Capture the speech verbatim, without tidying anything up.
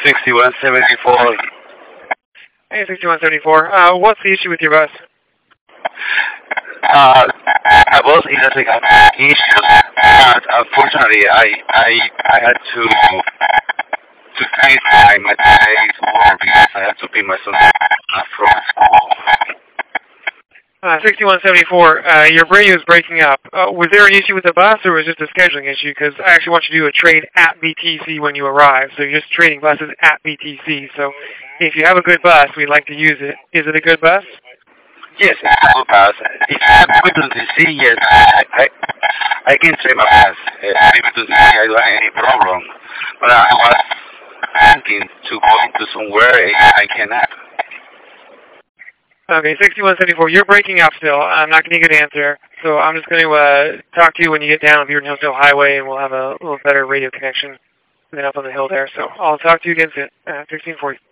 sixty-one seventy-four. Hey, sixty-one seventy-four. Uh, what's the issue with your bus? Uh, I was in a issues, but unfortunately, I I I had to to take my my days work because I had to pick my son up from school. Uh, sixty-one seventy-four, uh, your radio is breaking up. Uh, was there an issue with the bus, or was it just a scheduling issue? Because I actually want you to do a trade at B T C when you arrive. So you're just trading buses at B T C. So if you have a good bus, we'd like to use it. Is it a good bus? Yes, it's a good bus. If I'm able to see, yes, I, I, I can trade my bus. If I'm able to see, I don't have any problem. But I was thinking to go into somewhere and I cannot. Okay, sixty-one seventy-four, you're breaking up still. I'm not going to get an answer, so I'm just going to uh, talk to you when you get down Beaverton Hillsdale Highway, and we'll have a little better radio connection than up on the hill there. So I'll talk to you again soon. Uh, sixteen forty.